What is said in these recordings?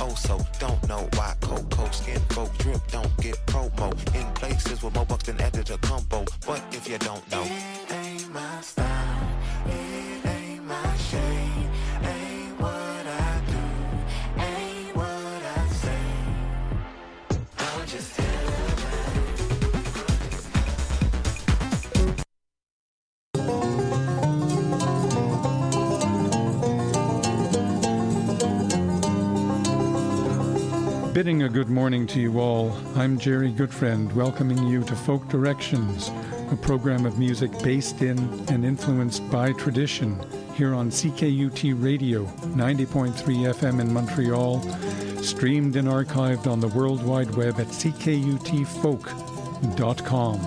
so don't know why Coco skin folk drip don't get promo in places with more bucks than added to combo. But if you don't know, it ain't my style, it ain't my shade, ain't what I do, ain't what I say. I'll just tell Bidding a good morning to you all, I'm Jerry Goodfriend, welcoming you to Folk Directions, a program of music based in and influenced by tradition, here on CKUT Radio, 90.3 FM in Montreal, streamed and archived on the World Wide Web at ckutfolk.com.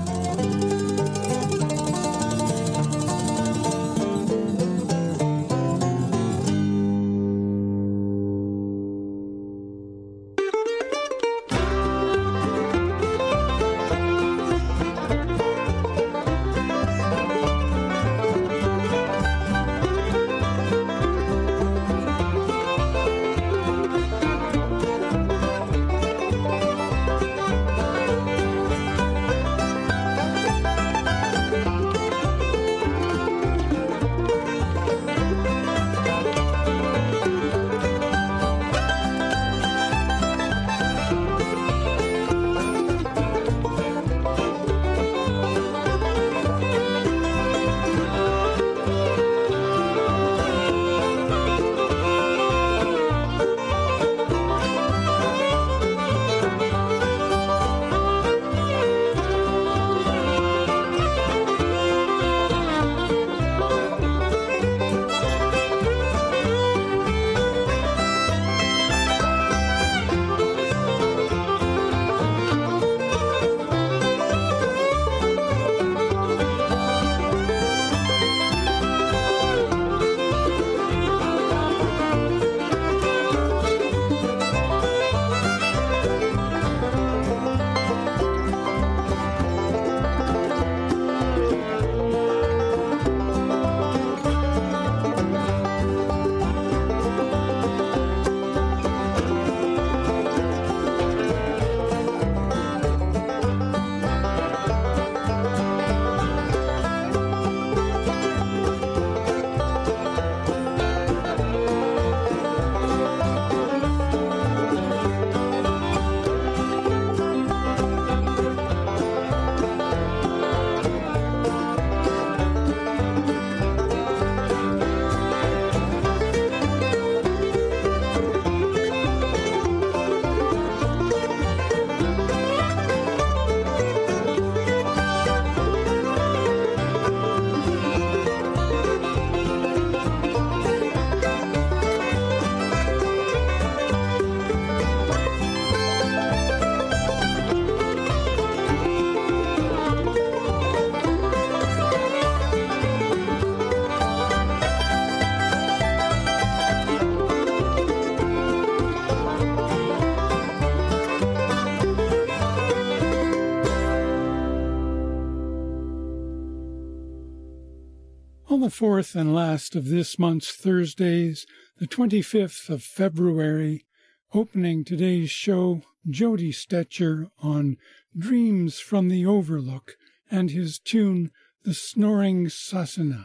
On the fourth and last of this month's Thursdays, the 25th of February, opening today's show, Jody Stetcher on Dreams from the Overlook and his tune, The Snoring Sassenach.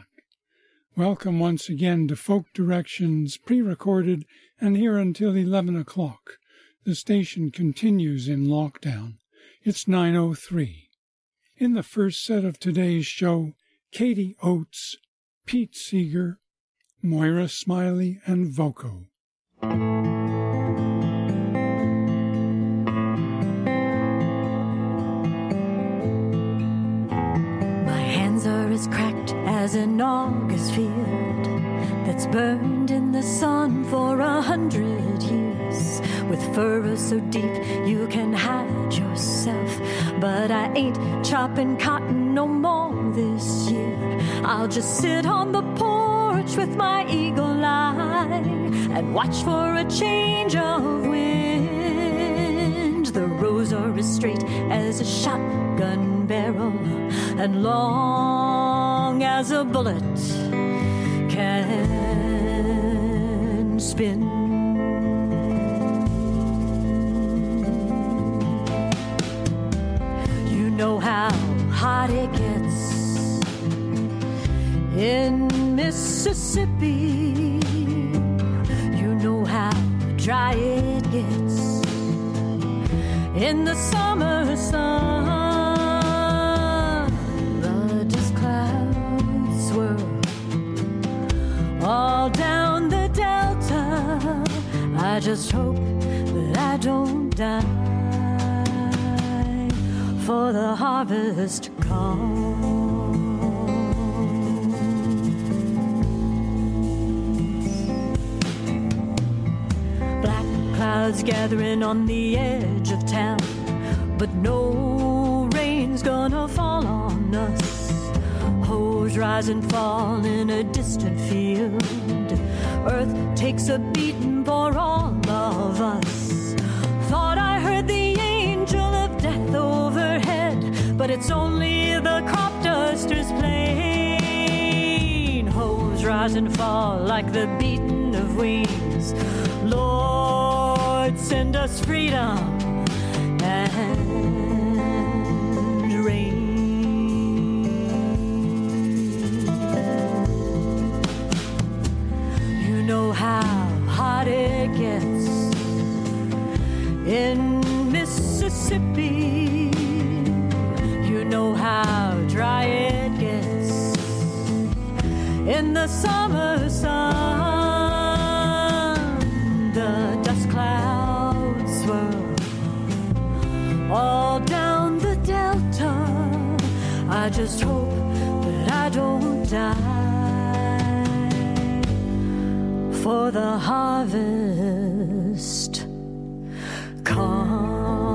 Welcome once again to Folk Directions, pre-recorded and here until 11 o'clock. The station continues in lockdown. It's 9:03. In the first set of today's show, Katie Oates, Pete Seeger, Moira Smiley, and Voco. My hands are as cracked as an August field that's burned in the sun for 100 years, with furrows so deep you can hide yourself. But I ain't chopping cotton no more this year. I'll just sit on the porch with my eagle eye and watch for a change of wind. The rows are as straight as a shotgun barrel and long as a bullet can spin. Mississippi. You know how dry it gets in the summer sun. The dust clouds swirl all down the delta. I just hope that I don't die for the harvest to come. Clouds gathering on the edge of town, but no rain's gonna fall on us. Hoes rise and fall in a distant field. Earth takes a beating for all of us. Thought I heard the angel of death overhead, but it's only the crop dusters playing. Hoes rise and fall like the beating of wings. Lord, send us freedom and rain. You know how hot it gets in Mississippi. You know how dry it gets in the summer sun. The dust clouds swirl all down the delta. I just hope that I don't die for the harvest comes.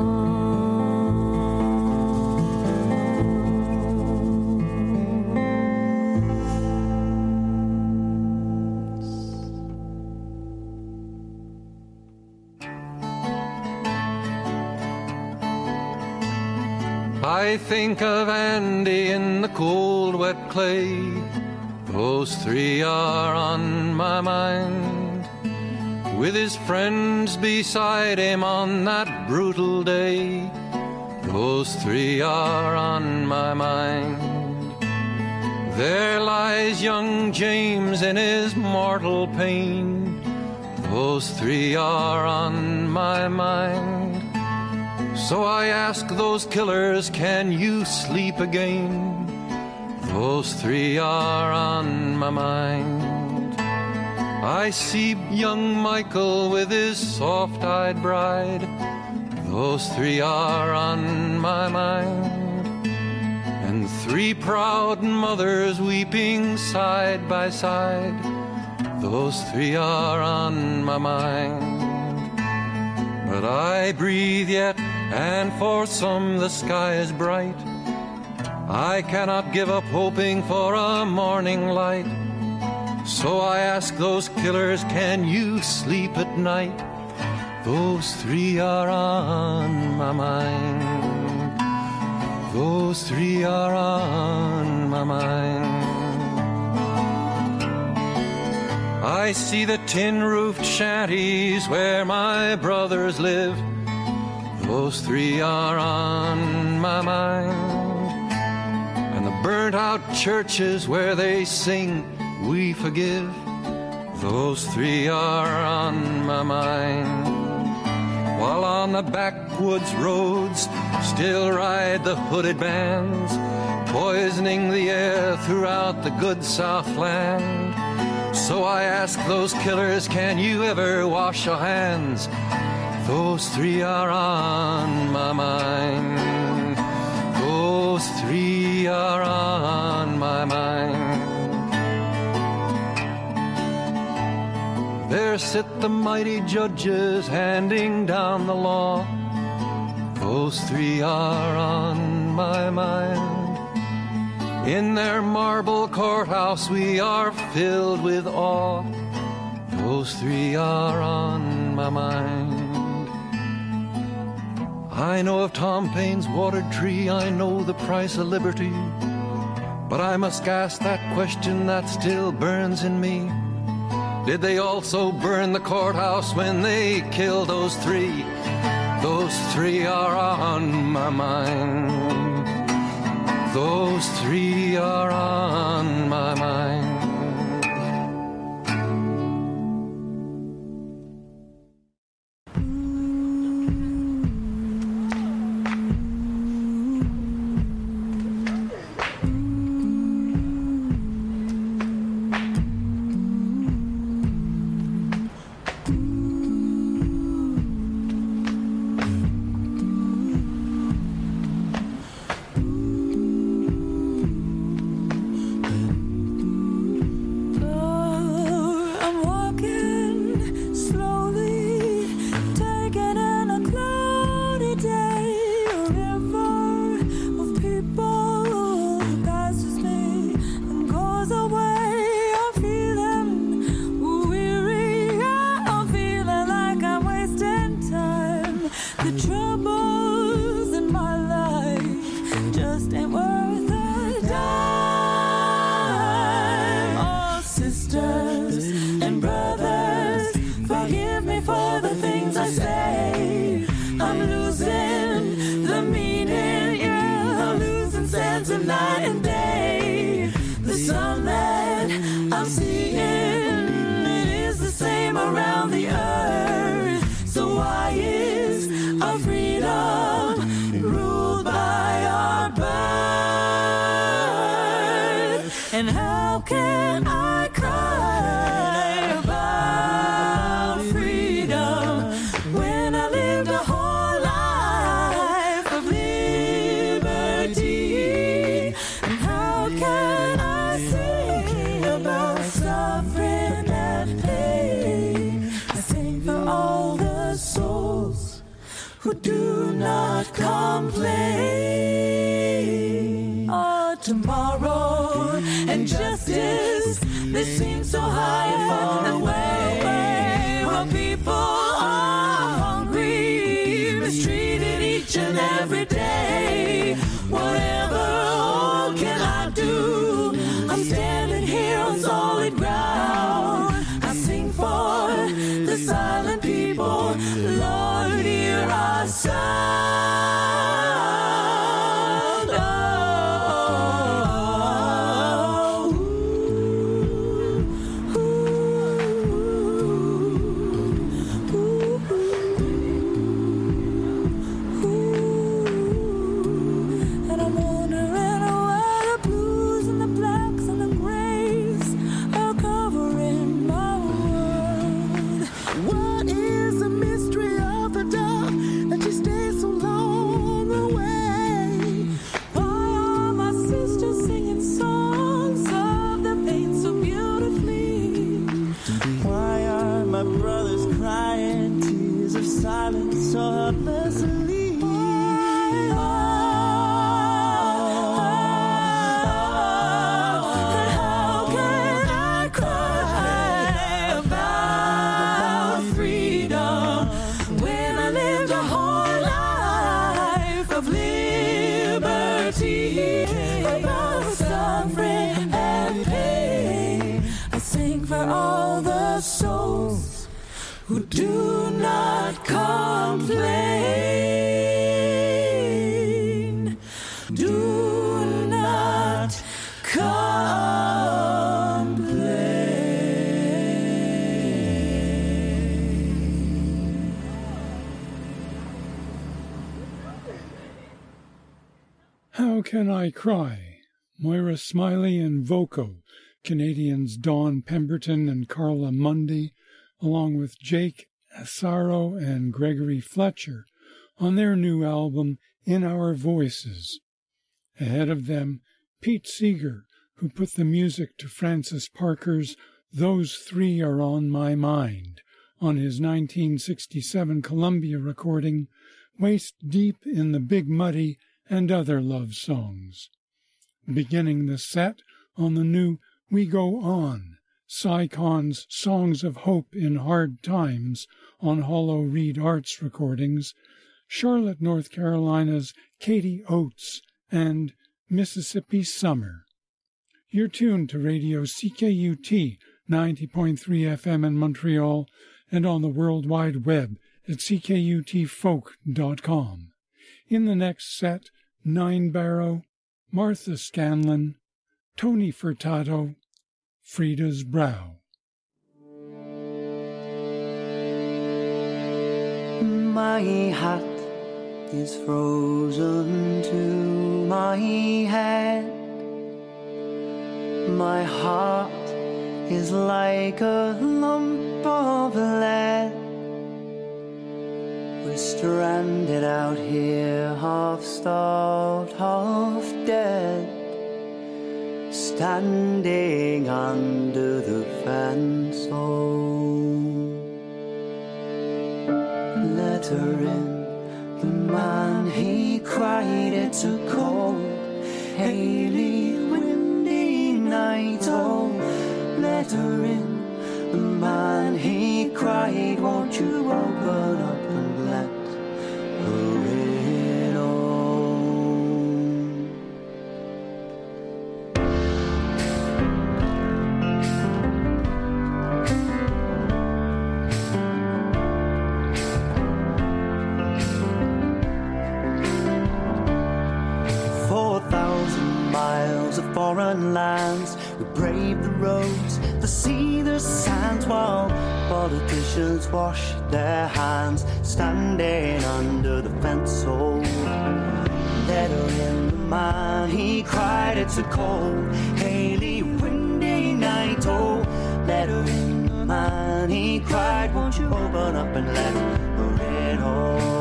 I think of Andy in the cold, wet clay. Those three are on my mind. With his friends beside him on that brutal day. Those three are on my mind. There lies young James in his mortal pain. Those three are on my mind. So I ask those killers, can you sleep again? Those three are on my mind. I see young Michael with his soft-eyed bride. Those three are on my mind. And three proud mothers weeping side by side. Those three are on my mind. But I breathe yet, and for some the sky is bright. I cannot give up hoping for a morning light. So I ask those killers, can you sleep at night? Those three are on my mind. Those three are on my mind. I see the tin-roofed shanties where my brothers live. Those three are on my mind. And the burnt-out churches where they sing, we forgive. Those three are on my mind. While on the backwoods roads still ride the hooded bands, poisoning the air throughout the good Southland. So I ask those killers, can you ever wash your hands? Those three are on my mind. Those three are on my mind. There sit the mighty judges handing down the law. Those three are on my mind. In their marble courthouse we are filled with awe. Those three are on my mind. I know of Tom Paine's watered tree, I know the price of liberty. But I must ask that question that still burns in me. Did they also burn the courthouse when they killed those three? Those three are on my mind. Those three are on my mind. The troubles in my life just ain't worth a dime. Oh, sisters and brothers, forgive me for the things I say. I'm losing the meaning, yeah, I'm losing sense of night and day. The sun that I'm seeing, it is the same around the earth. So why is our freedom ruled by our birth? And how can I cry about freedom when I lived a whole life of liberty? And how can I sing about suffering and pain? I sing for all the souls who do not complain. Oh, tomorrow and justice, they seem so high and far away. While people are hungry, mistreated each and every day. Whatever all can I do? I'm standing here on solid ground. I sing for the silent people. Lord, hear our sound. And I'm wondering why the blues and the blacks and the grays are covering my world. What is the mystery of the dark that you stay so long away? Why are my sisters singing songs of the pain so beautifully? Why are my brothers crying tears of silence so helplessly? How can I cry about freedom when I lived a whole life of liberty? About suffering and pain, I sing for all the souls who do not complain. Do not complain. How Can I Cry? Moira Smiley and Voco, Canadians Dawn Pemberton and Carla Mundy, along with Jake Asaro and Gregory Fletcher, on their new album In Our Voices. Ahead of them, Pete Seeger, who put the music to Francis Parker's Those Three Are on My Mind on his 1967 Columbia recording, Waist Deep in the Big Muddy and Other Love Songs. Beginning the set on the new We Go On, Sycon's Songs of Hope in Hard Times on Hollow Reed Arts recordings, Charlotte, North Carolina's Katie Oates and Mississippi Summer. You're tuned to Radio CKUT 90.3 FM in Montreal and on the World Wide Web at ckutfolk.com. In the next set, Nine Barrow, Martha Scanlon, Tony Furtado, Frida's Brow. My hat is frozen to my head. My heart is like a lump of lead. We're stranded out here, half starved, half dead, standing under the fence. Let her in, the man he cried. It's a cold, haily, windy night. Oh, let her in, the man he cried. Won't you open up and let foreign lands. We brave the roads, the sea, the sands, while politicians wash their hands, standing under the fence. Oh, let her in, the man, he cried, it's a cold, haily, windy night. Oh, let her in, the man, he cried, won't you open up and let her in? Oh,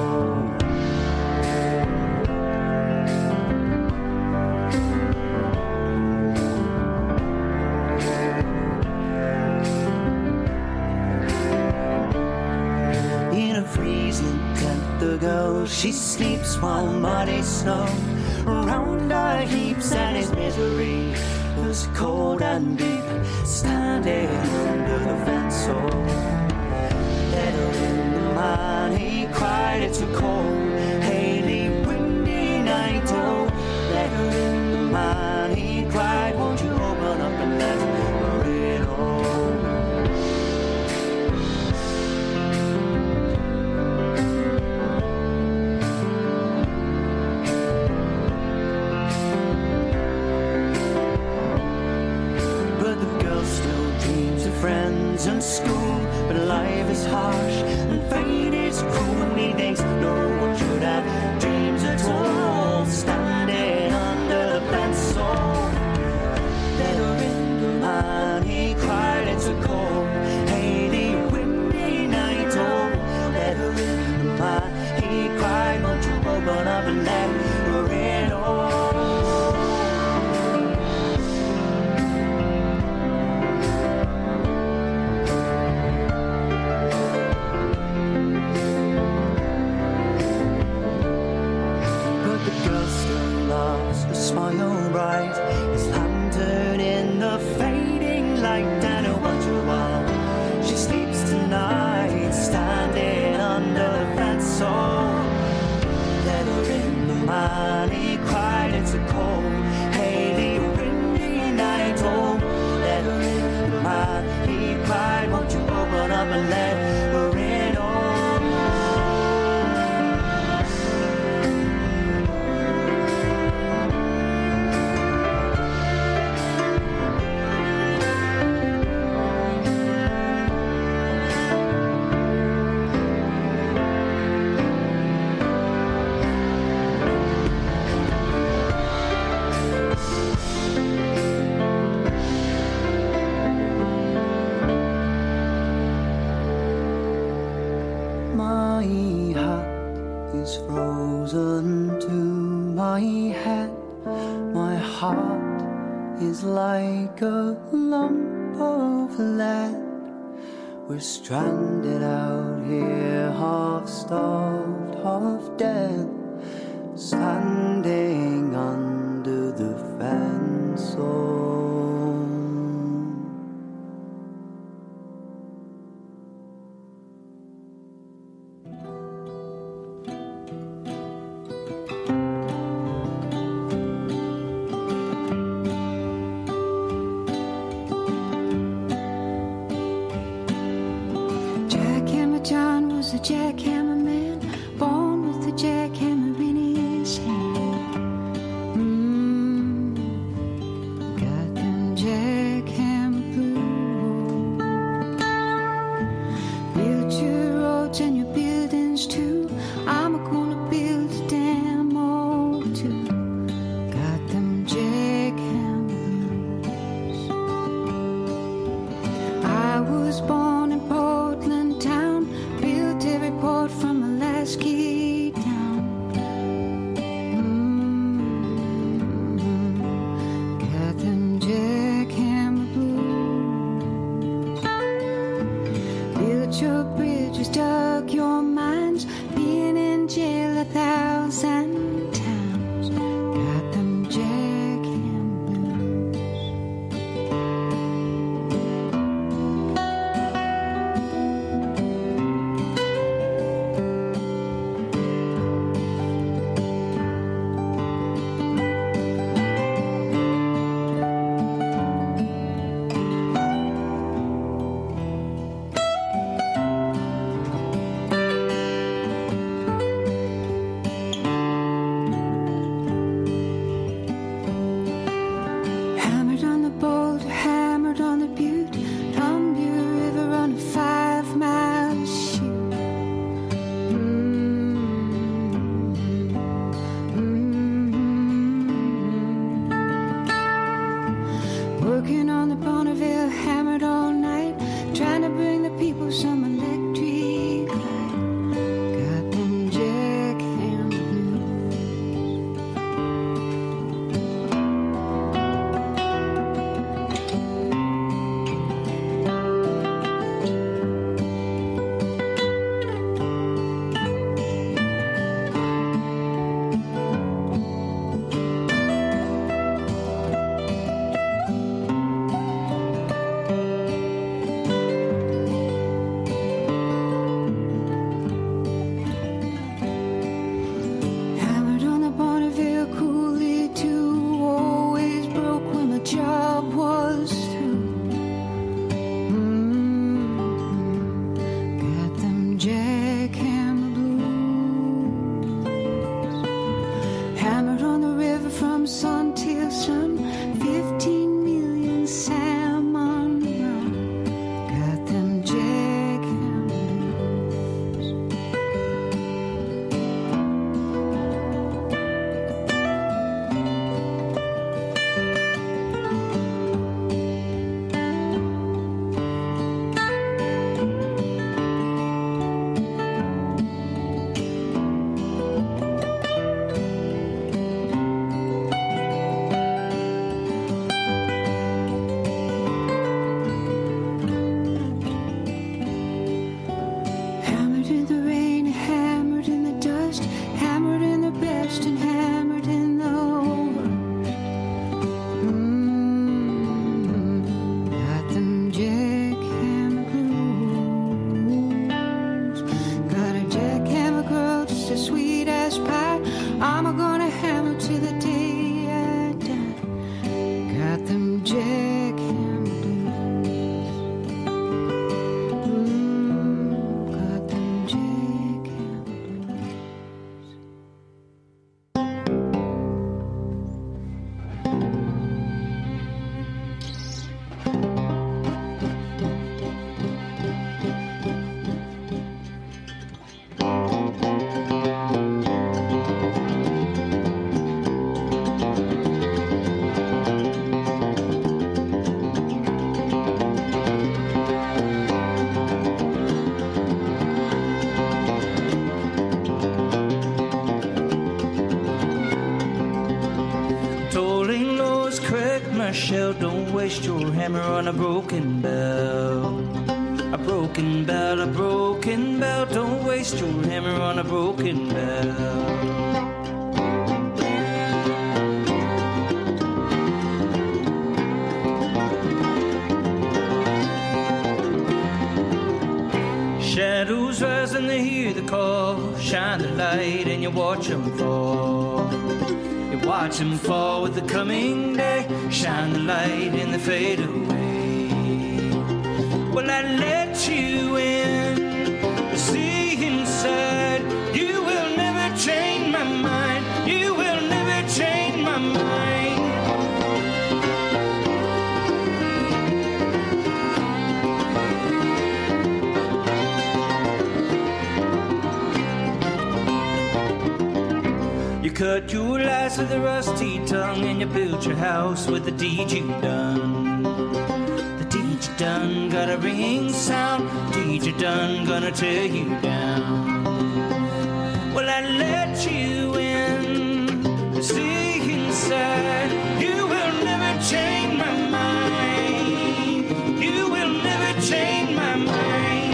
freezing tent, the girl, she sleeps while muddy snow around her heaps, and his misery was cold and deep, standing under the fence. So let her in, the man, he cried, it's a cold, haily, windy night. Oh, let her in, the man, he cried, won't you open up and let her in? Oh, friends and school, but life is harsh and fate is cruel. He thinks no one should have dreams at all, standing under the fence. So let her in, the man, he cried, it's a cold, haily, windy night. Oh, let her in, the man, he cried, won't you open up and let her in? Oh, smile bright, his lantern in the fading light, and a wonder while she sleeps tonight, standing under the fence. So let her in, the man, he cried, it's a cold, haily, windy night. Oh, let her in, the man, he cried, won't you open up and let her in? Oh, frozen to my head, my heart is like a lump of lead. We're stranded out here, half starved, half dead, standing under the fence. Oh, a jackhammer man, born with a jackhammer in his hand. Got them jackhammer blues. Build your roads and your buildings too. I'm gonna build a damn wall too. Got them jackhammer blues. I was born in Portland town. Built every port from Alaska I'm gonna hammer till the day I die. Got them jackhammer blues. Got them jackhammer blues. Tolling laws crack my shell. Don't waste your hammer on a broken bell. A broken bell, a broken bell. Don't waste your hammer on a broken bell. Shadows rise and they hear the call. Shine the light and you watch them fall. You watch them fall with the coming day. Shine the light and they fade away. Well, I let you in, see inside. You will never change my mind. You will never change my mind. You cut your lies with a rusty tongue, and you built your house with the deed you done. The deed you done got a ringing sound. Deed you done gonna tear you down. Well, I let you in, see inside. You will never change my mind. You will never change my mind.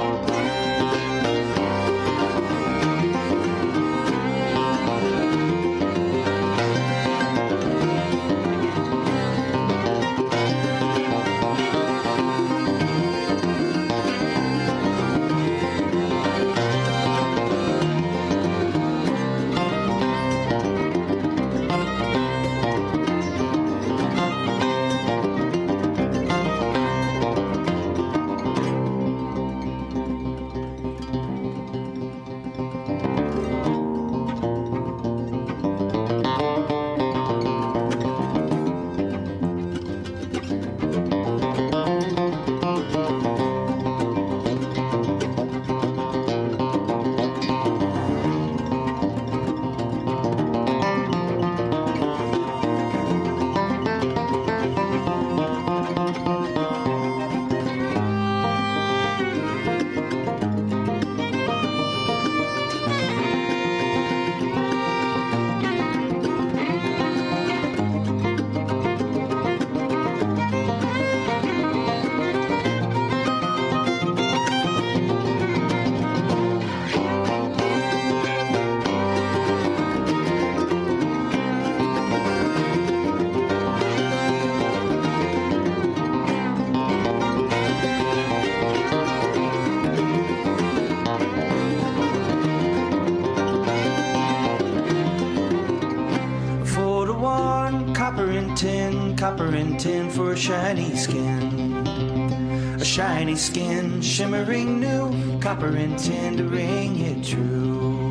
Copper and tin for a shiny skin. A shiny skin, shimmering new. Copper and tin to ring it true.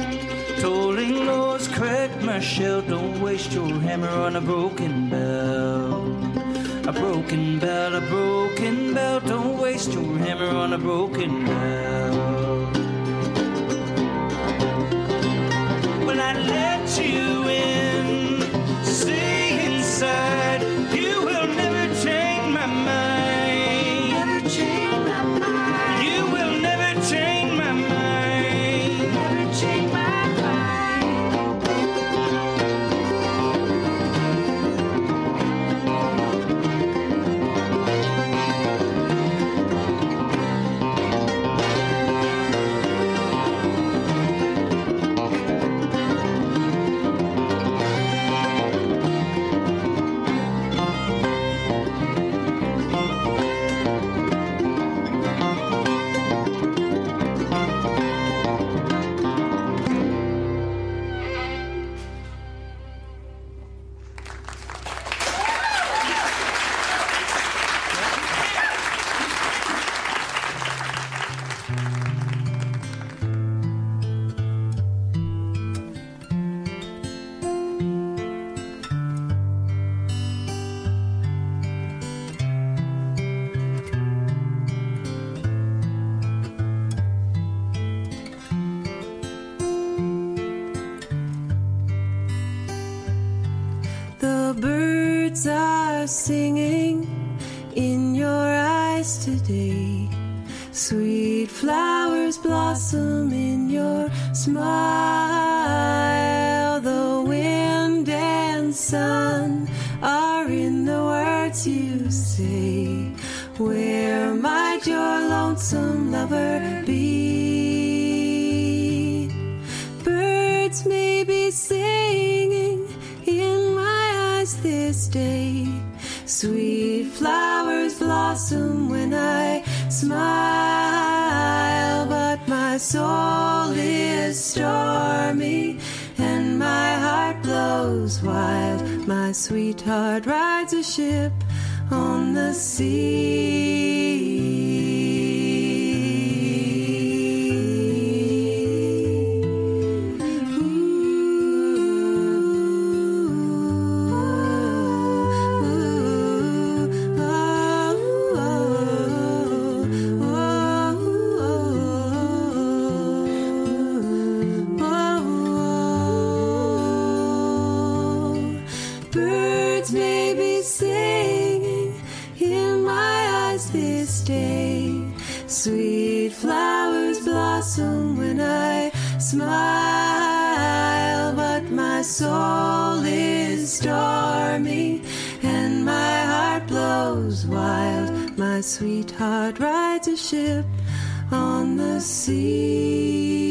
Tolling laws crack my shell. Don't waste your hammer on a broken bell. A broken bell, a broken bell. Don't waste your hammer on a broken bell. When I let you in, see inside. You will never change my mind. Never change my mind. You will never change my mind. Never change my mind. birds are singing in your eyes today. Sweet flowers blossom in your smile. The wind and sun are in the words you say. Where might your lonesome lover be? Birds may be singing in my eyes this day. Sweet flowers blossom when I smile, but my soul is stormy and my heart blows wild. My sweetheart rides a ship on the sea. Birds may be singing in my eyes this day. Sweet flowers blossom when I smile, but my soul is stormy and my heart blows wild. My sweetheart rides a ship on the sea.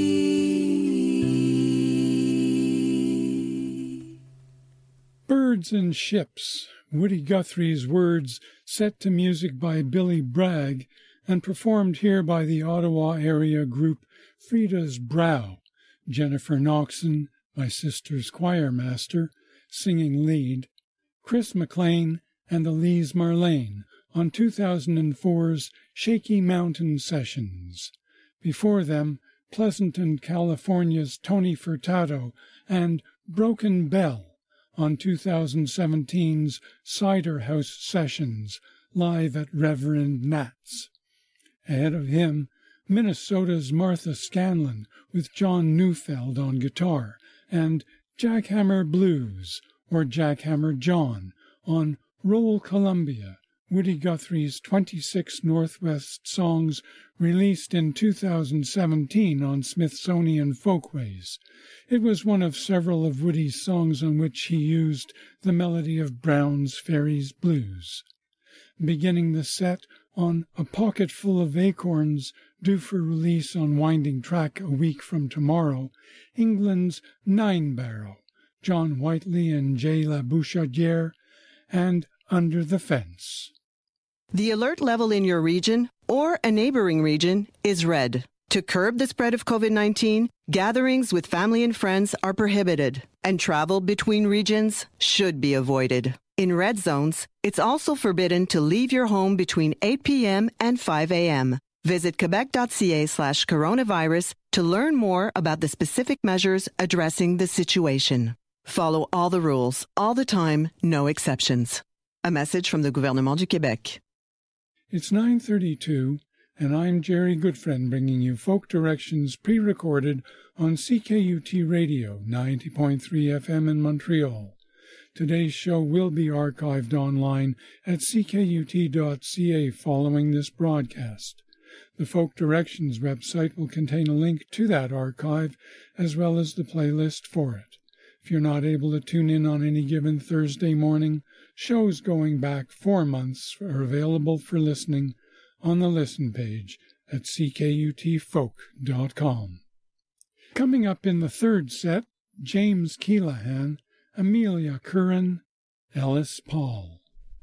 Birds and Ships, Woody Guthrie's words, set to music by Billy Bragg and performed here by the Ottawa area group Frida's Brow. Jennifer Noxon, my sister's choirmaster, singing lead. Chris McLean and Elise Marlene on 2004's Shaky Mountain Sessions. Before them, Pleasanton, California's Tony Furtado and Broken Bell on 2017's Cider House Sessions, live at Reverend Nat's. Ahead of him, Minnesota's Martha Scanlon with John Neufeld on guitar, and Jackhammer Blues, or Jackhammer John, on Roll Columbia, Woody Guthrie's 26 Northwest songs released in 2017 on Smithsonian Folkways. It was one of several of Woody's songs on which he used the melody of Brown's Fairies Blues. Beginning the set on A Pocket Full of Acorns, due for release on Winding Track a week from tomorrow, England's Nine Barrow, John Whiteley and Jay Labouchaudière, and Under the Fence. The alert level in your region or a neighboring region is red. To curb the spread of COVID-19, gatherings with family and friends are prohibited, and travel between regions should be avoided. In red zones, it's also forbidden to leave your home between 8 p.m. and 5 a.m. Visit quebec.ca/coronavirus to learn more about the specific measures addressing the situation. Follow all the rules, all the time, no exceptions. A message from the Gouvernement du Québec. It's 9:32, and I'm Jerry Goodfriend bringing you Folk Directions pre-recorded on CKUT Radio, 90.3 FM in Montreal. Today's show will be archived online at ckut.ca following this broadcast. The Folk Directions website will contain a link to that archive as well as the playlist for it. If you're not able to tune in on any given Thursday morning, shows going back 4 months are available for listening on the listen page at ckutfolk.com. Coming up in the third set, James Keelahan, Amelia Curran, Ellis Paul.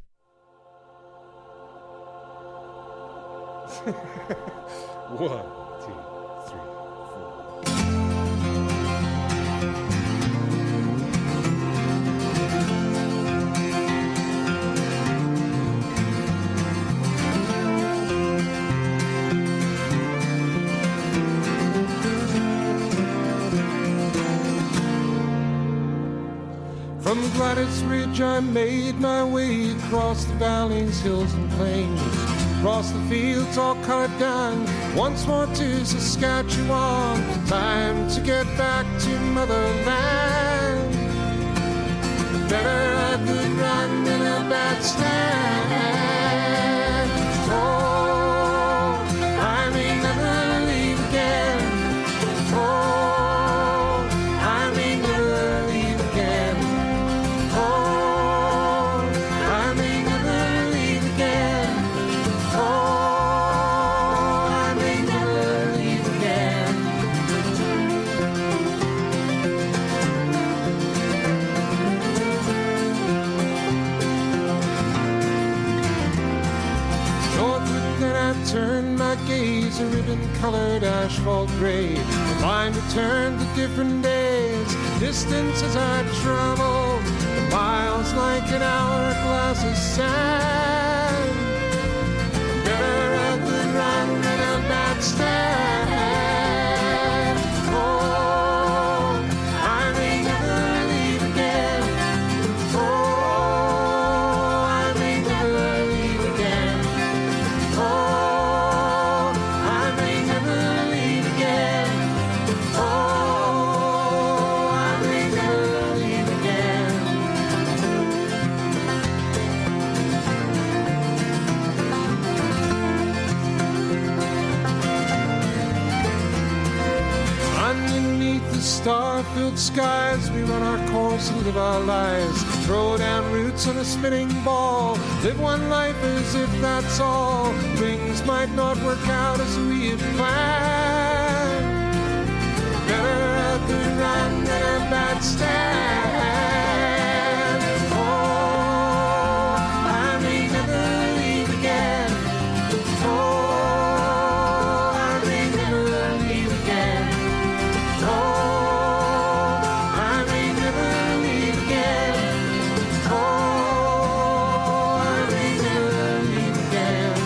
One, two, three, four. From Gladys Ridge I made my way across the valleys, hills and plains, across the fields all colored down, once more to Saskatchewan. Time to get back to motherland. The better I could run in a a bad stand. Oh, I may never leave again. Oh, I may never leave again. Oh, I may never leave again. Oh, I may never leave again. Northward then I turned my gaze, a ribbon-colored asphalt grade. The line returned to different days, distance as I traveled, the miles like an hourglass of sand. Better a good run than a bad stand. Oh, I may never leave again. Oh, I may never leave again. Oh, I may never leave again. Oh, I may never leave again. Underneath the star-filled skies, we run our course and live our lives. Throw down roots on a spinning ball. Live one life as if that's all. Things might not work out as we had planned. Better a good run than a bad stand. Oh, I may never leave again. Oh, I may never leave again. Oh, I may never leave again. Oh, I may never leave again.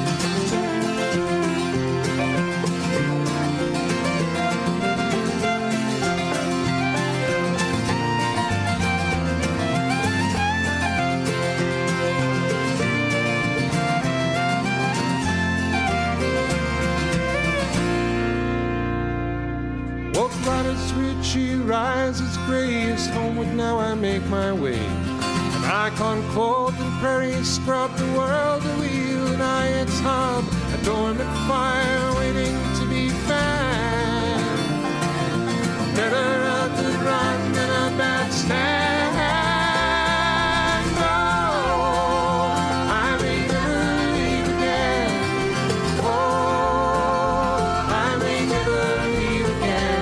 Woke right as Richie rises graves. Homeward now I make my way. An icon clothed in prairie scrub, the world a wheel and I its hub. A dormant fire waiting to be fanned. Better a good run than a bad stand. Oh, I may never leave again. Oh, I may never leave again.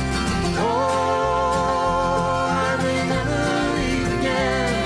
Oh, I may never leave again.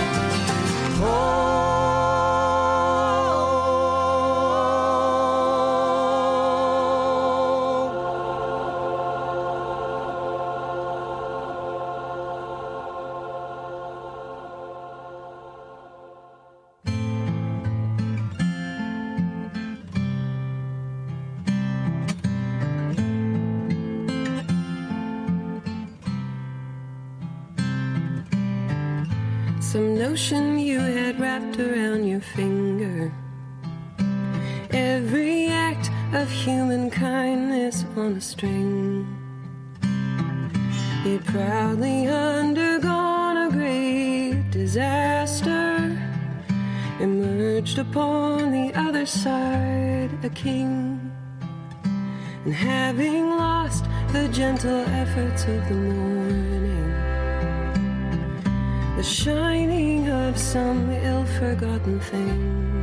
Some notion you had wrapped around your finger. Every act of human kindness on a string. You'd proudly undergone a great disaster. Emerged upon the other side a king. And having lost the gentle efforts of the morning, the shining of some ill-forgotten thing,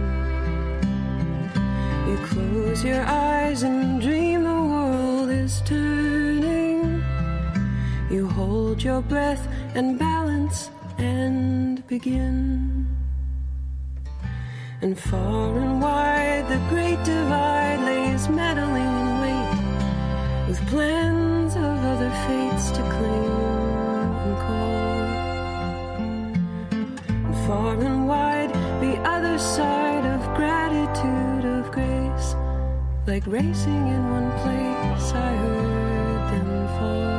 you close your eyes and dream the world is turning. You hold your breath and balance and begin. And far and wide the great divide lays meddling in wait, with plans of other fates to claim and call. Far and wide, the other side of gratitude, of grace, like racing in one place, I heard them fall.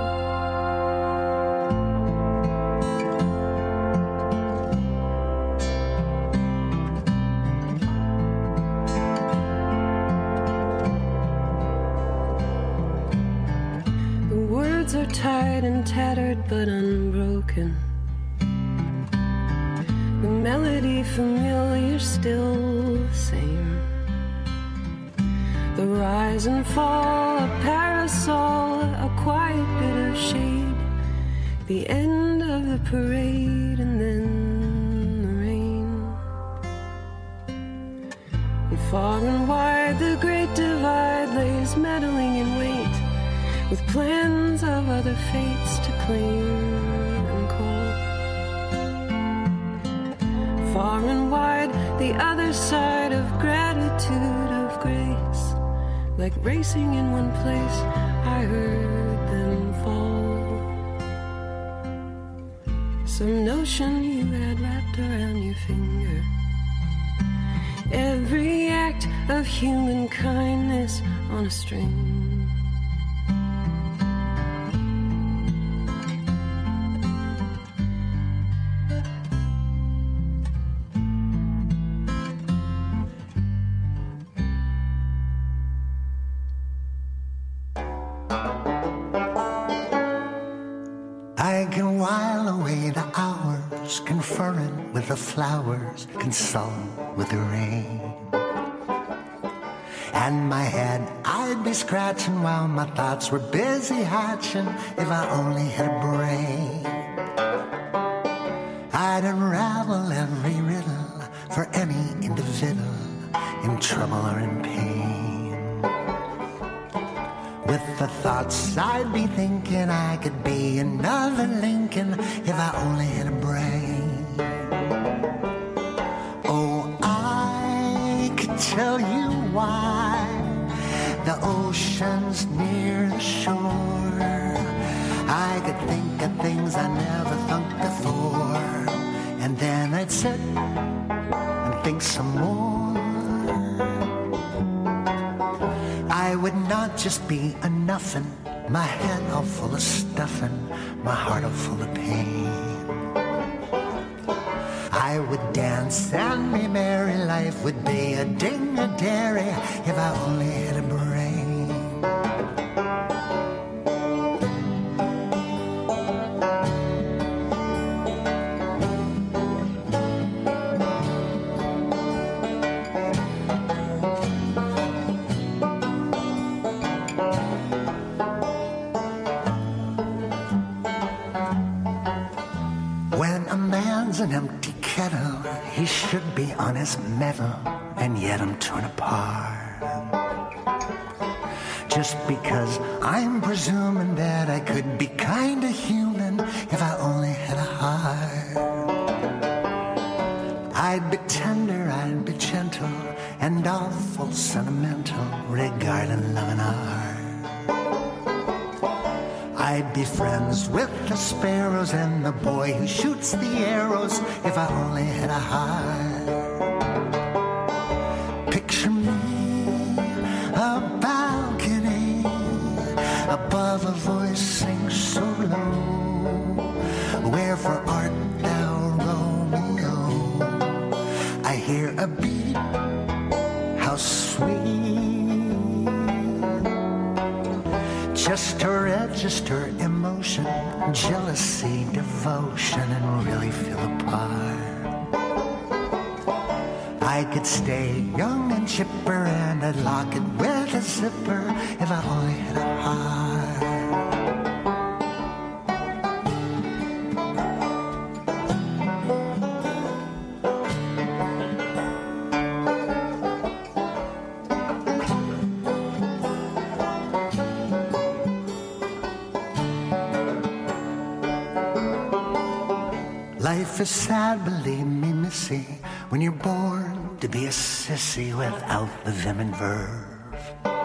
The words are tired and tattered but unbroken. the melody familiar, still the same. The rise and fall, a parasol, a quiet bit of shade, the end of the parade, and then the rain. And far and wide, the great divide lays meddling in wait, with plans of other fates to claim and call. Far and wide, the other side of gratitude, of grace, like racing in one place, I heard them fall. Some notion you had wrapped around your finger, every act of human kindness on a string. I can while away the hours, conferring with the flowers, consulting with the rain. And my head I'd be scratching while my thoughts were busy hatching, if I only had a brain. I'd unravel every riddle for any individual in trouble or in pain. With the thoughts I'd be thinking, I could be another Lincoln if I only had a brain. Oh, I could tell you why the ocean's near the shore. I could think of things I never thought before, and then I'd sit and think some more. I would not just be a nuffin', my head all full of stuffin', my heart all full of pain. I would dance and be merry, life would be a ding-a-dairy if I only had a brain. An empty kettle, he should be on his mettle, and yet I'm torn apart. Just because I'm presuming that I could be kinda human if I only had a heart. I'd be tender, I'd be gentle, and awful sentimental regarding love and art. I'd be friends with the sparrows and the boy who shoots the arrows if I only had a heart. Picture me, a balcony, above a voice sings so low. Wherefore art thou, Romeo? I hear a beat, how sweet. Just to register emotion, jealousy, devotion, and really feel a part. I could stay young and chipper, and I'd lock it with a zipper if I only had a heart. Life is sad, believe me, missy, when you're born to be a sissy without the vim and verve.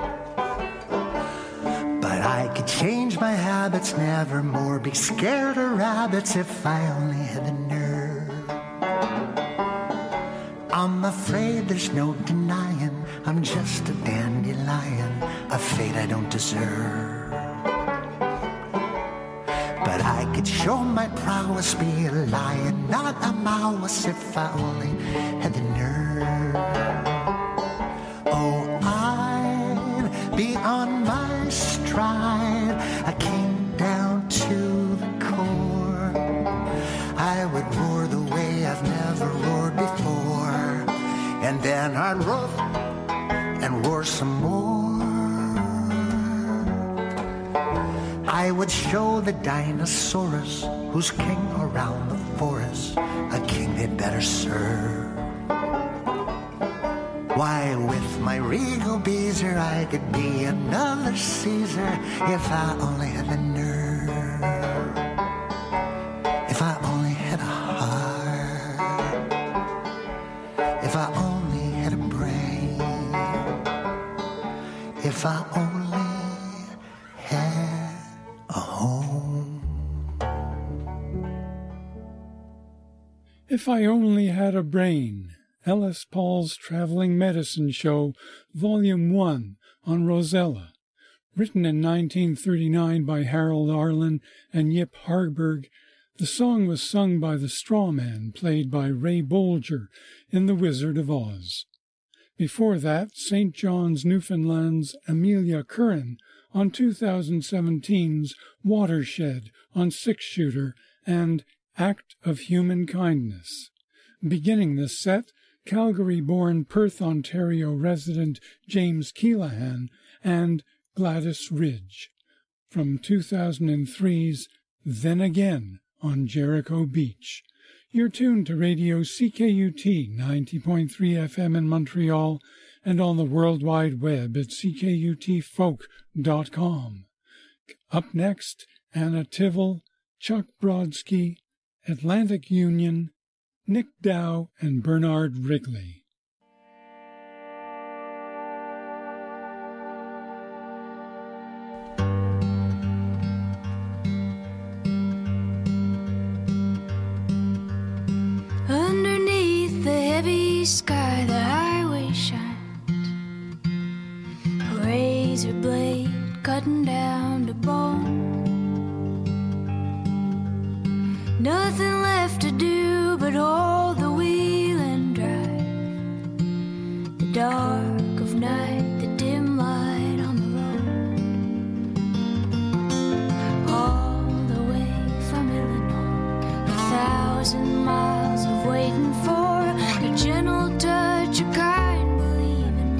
But I could change my habits, never more be scared of rabbits if I only had the nerve. I'm afraid there's no denying I'm just a dandelion, a fate I don't deserve. But I could show my prowess, be a lion, not a mouse, if I only had the nerve. Oh, I'd be on my stride, I came down to the core. I would roar the way I've never tin-hard roof and wore some more. I would show the dinosaurus who's king around the forest, a king they'd better serve. Why, with my regal beezer, I could be another Caesar if I only had the nerve, if I only had a heart, if I only had a brain, if I only had a home. If I Only Had a Brain, Ellis Paul's Traveling Medicine Show, Volume 1, on Rosella. Written in 1939 by Harold Arlen and Yip Harburg, the song was sung by the Straw Man, played by Ray Bolger in The Wizard of Oz. Before that, St. John's, Newfoundland's Amelia Curran on 2017's Watershed on Six Shooter and Act of Human Kindness. Beginning the set, Calgary-born Perth, Ontario resident James Keelahan and Gladys Ridge from 2003's Then Again on Jericho Beach. You're tuned to Radio CKUT 90.3 FM in Montreal and on the World Wide Web at ckutfolk.com. Up next, Anna Tivell, Chuck Brodsky, Atlantic Union, Nick Dow, and Bernard Wrigley. Underneath the heavy sky, the highway shines, a razor blade cutting down to bone. Nothing left to do but hold the wheel and drive. The dark of night, the dim light on the road. All the way from Illinois, 1,000 miles of waiting for the gentle touch of kind believing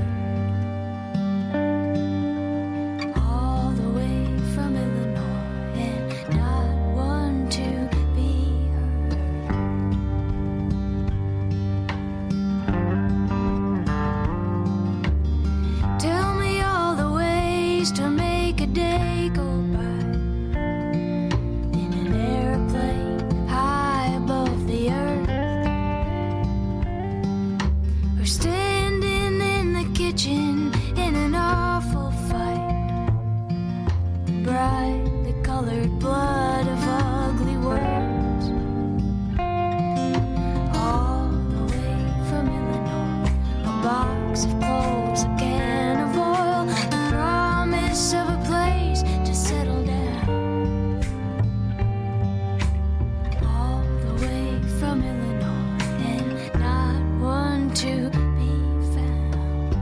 word. All the way from Illinois and not one to to make a day go by in an airplane high above the earth, or standing in the kitchen in an awful fight, brightly colored blood of ugly words. All the way from Illinois, a box of clothes, a can of oil, of a place to settle down. All the way from Illinois and not one to be found.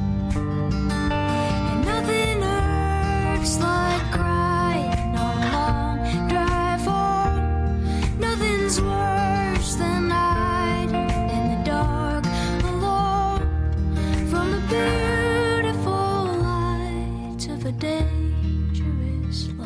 And nothing hurts like crying on a long drive home. Nothing's worse than hiding in the dark alone from the beautiful light of a dangerous love.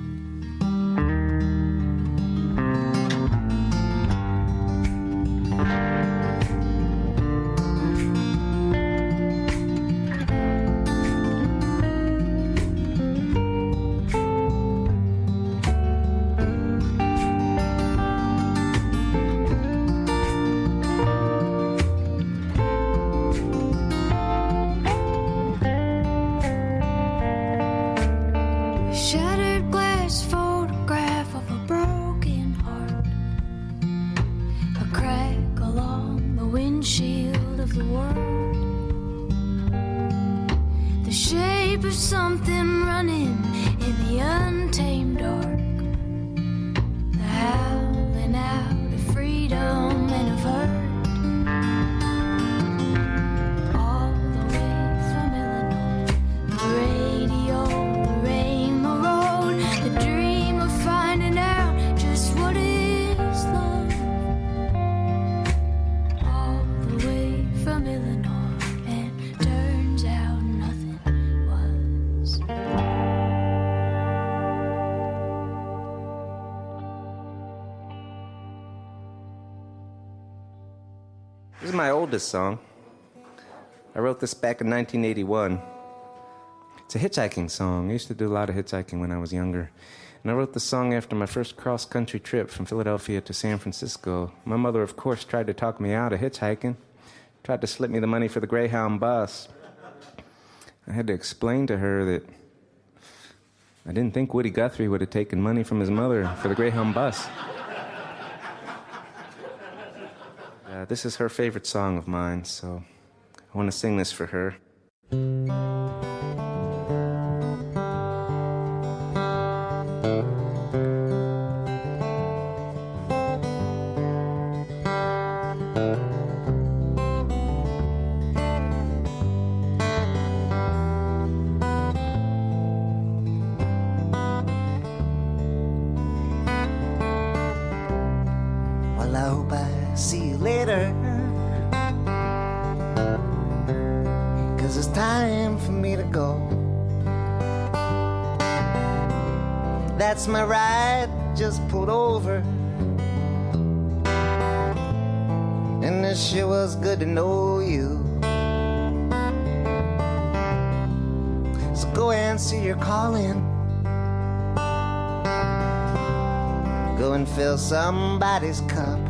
Shattered glass photograph of a broken heart, a crack along the windshield of the world, the shape of something running in the untamed dark, the howling out of freedom and of hurt. All the way from Illinois, the radio, the rain, the road, the dream of finding out just what is love. All the way from Illinois. This is my oldest song. I wrote this back in 1981. It's a hitchhiking song. I used to do a lot of hitchhiking when I was younger. And I wrote the song after my first cross-country trip from Philadelphia to San Francisco. My mother, of course, tried to talk me out of hitchhiking. Tried to slip me the money for the Greyhound bus. I had to explain to her that I didn't think Woody Guthrie would have taken money from his mother for the Greyhound bus. This is her favorite song of mine, so I want to sing this for her. Well, I hope I see you later, 'cause it's time for me to go. That's my ride, just pulled over, and it sure was good to know you. So go answer your calling, go and fill somebody's cup.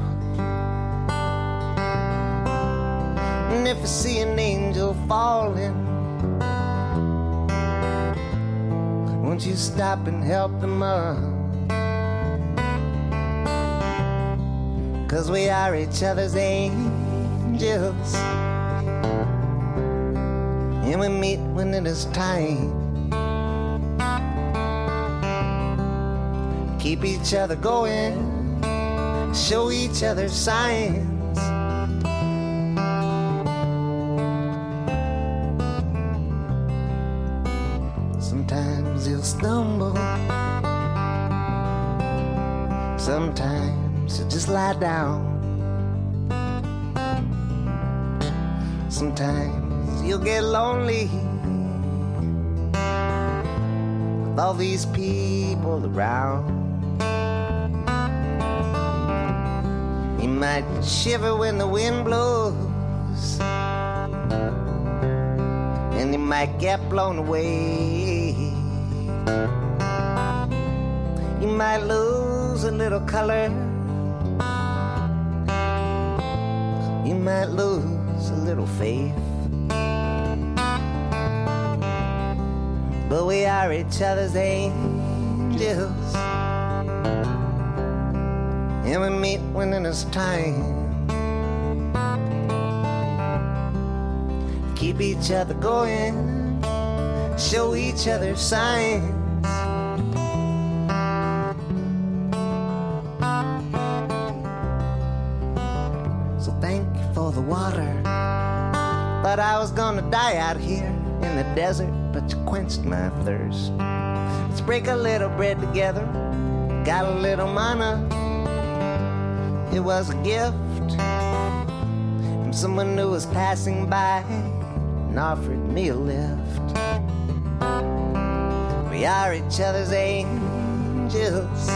And if you see an angel falling, won't you stop and help them up? 'Cause we are each other's angels, and we meet when it is time. Keep each other going, show each other signs. Sometimes you'll stumble, sometimes you just lie down. Sometimes you'll get lonely with all these people around. You might shiver when the wind blows, and you might get blown away. You might lose a little color, you might lose a little faith, but we are each other's angels, and we meet when it is time. Keep each other going, show each other signs. So thank you for the water. Thought I was gonna die out here in the desert, but you quenched my thirst. Let's break a little bread together, got a little mana. It was a gift from someone who was passing by and offered me a lift. We are each other's angels,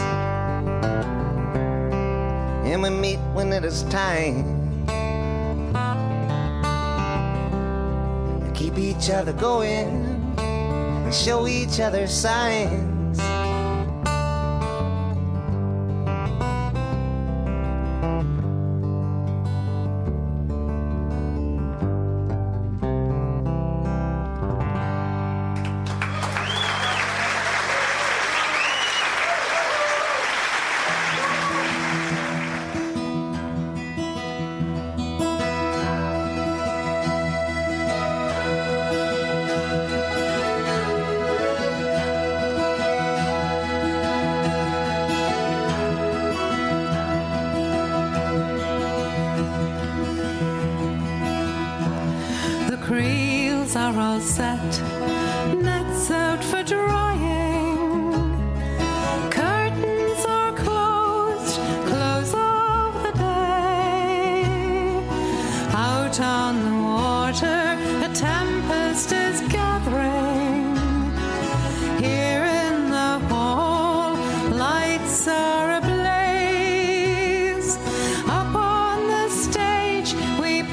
and we meet when it is time. We keep each other going and show each other signs. Creels are all set, nets out for drying, curtains are closed, close of the day. Out on the water, a tempest is gathering. Here in the hall, lights are ablaze. Up on the stage, we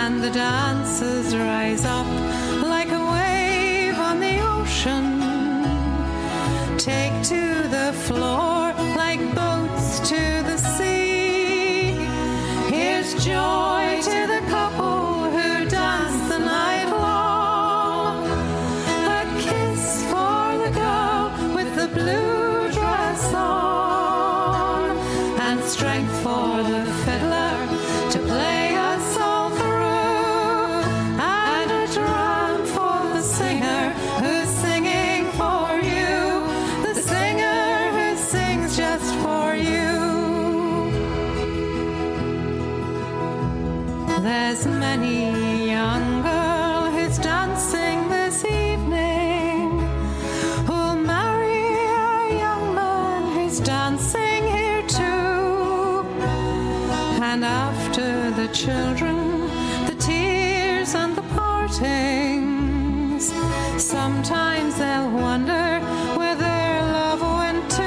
and the dancers rise up like a wave on the ocean. Take to the floor like boats to the sea. Here's joy to the couple who dance the night long. A kiss for the girl with the blue dress on, and strength for the fiddler to play us all through, and a drum for the singer who's singing for you, the singer who sings just for you. There's many a young girl who's dancing this evening, who'll marry a young man who's dancing here too. And after the children, the tears and the partings, sometimes they'll wonder where their love went to.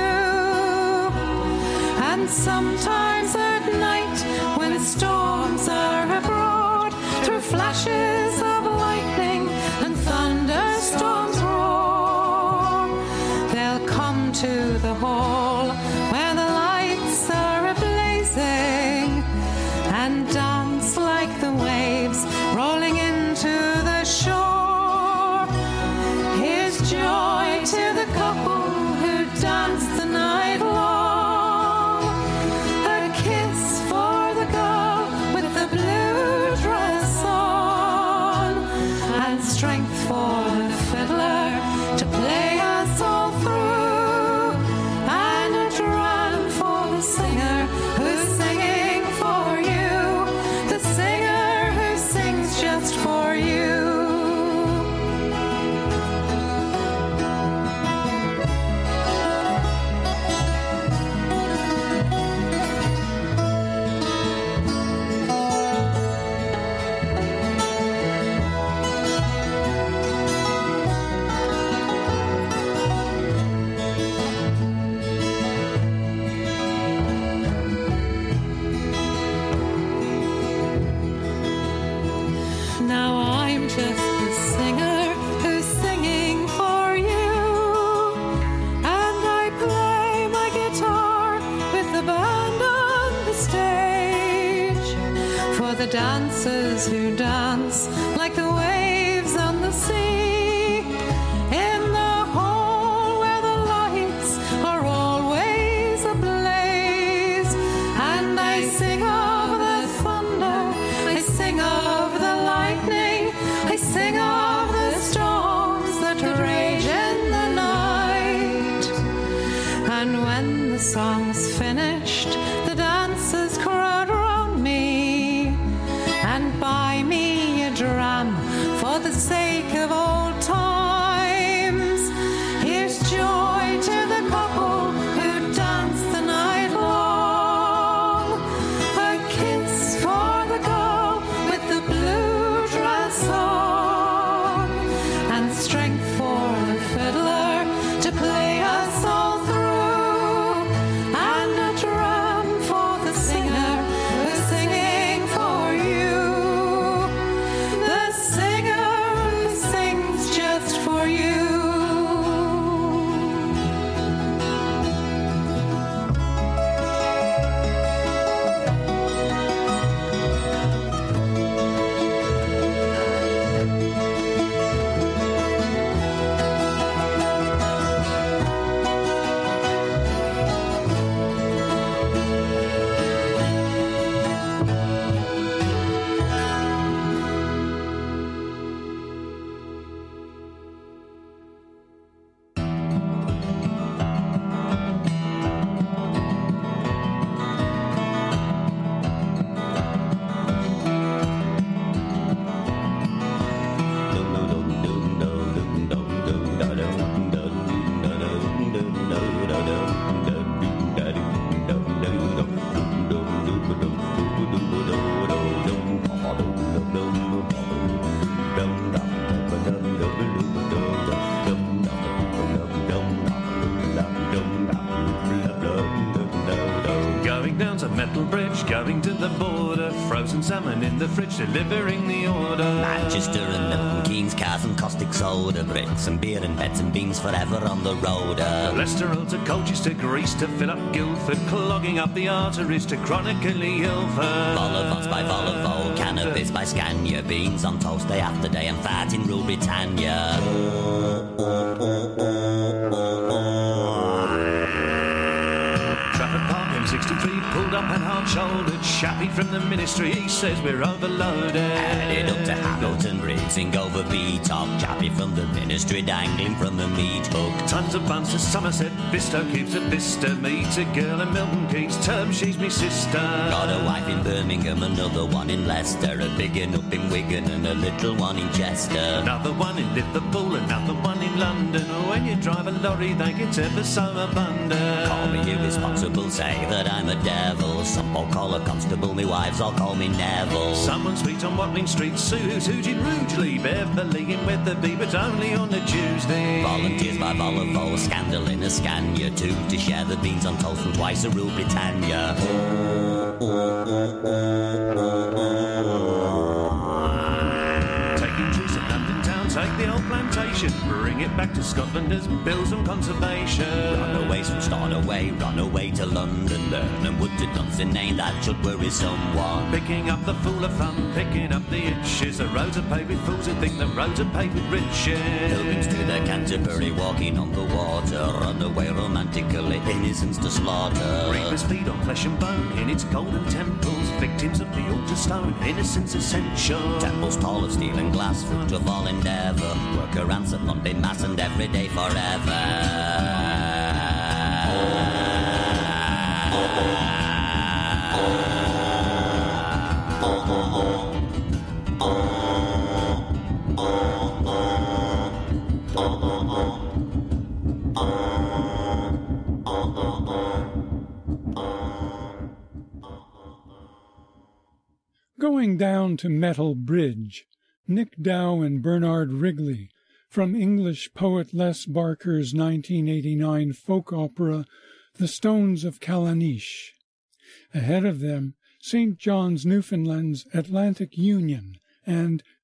And sometimes at night, when storms are abroad, through flashes of lightning and thunderstorms roar, they'll come to the hall where the lights are ablazing, and dance like the waves rolling into the shore. Here's joy to the couple who dance the night long. A kiss for the girl with the blue dress on, and strength for the fiddler to play us all through, and a drum for the singer who's singing for you, the singer who sings just for you. Now I'm just the singer who's singing for you, and I play my guitar with the band on the stage, for the dancers who dance like the waves on the sea, in the hall where the lights are always ablaze. And I sing of the thunder, I sing of the lightning, I sing of the storms that rage in the night. And when the song's finished, the dancers crowd around me and buy me a dram for the sake of old times. Here's joy to the couple who dance the night long. A kiss for the girl with the blue dress on, and strength for the fiddler to play us all through, and a drum for the singer who's singing for you, the singer who sings salmon in the fridge, delivering the order. Manchester and Milton Keynes, cars and caustic soda, bricks and beer and beds and beans forever on the road. Leicester to Colchester, Greece to fill up Guildford, clogging up the arteries to chronically Ilford. Vol-au-vents by Volvo, cannabis by Scania, beans on toast day after day and fat in Rule Britannia. Trafford Park M63 pulled up and hard-shouldered. Chappie from the ministry, he says we're overloaded. Headed up to Hamilton Bridge, sing over B-top. Chappie from the ministry dangling from the meat hook. Tons of buns to Somerset, Bisto keeps at Bicester. Meet a girl in Milton Keynes, term she's me sister. Got a wife in Birmingham, another one in Leicester, a big one up in Wigan and a little one in Chester. Another one in Liverpool, another one in London. When you drive a lorry, they get ever so abundant. Call me irresponsible, say that I'm a devil. Some will call a constable, me wives all call me Neville. Someone sweet on Watling Street, Sue's hooging rudely. Beverly in Wetherby, but only on a Tuesday. Volunteers by Volvo, scandal in a Scania. Two to share the beans on toast and twice a Rule Britannia. Taking trees at London town, take the old plantation, bring it back to Scotland as bills and conservation. Runaways from Stornoway, run away to London, learn and wood to Dunsinane, that should worry someone. Picking up the fool of fun, picking up the itches. The roads are paved with fools who think the roads are paved with riches. Pilgrims to the Canterbury, walking on the water, run away romantically, innocents to slaughter. Reapers feed on flesh and bone in its golden temples, victims of the altar stone, innocence essential. Temples tall of steel and glass, fruit of all endeavour, worker ants at Monday Mass and every day forever. Going down to Metal Bridge, Nick Dow and Bernard Wrigley, from English poet Les Barker's 1989 folk opera, The Stones of Callanish. Ahead of them, St. John's, Newfoundland's Atlantic Union and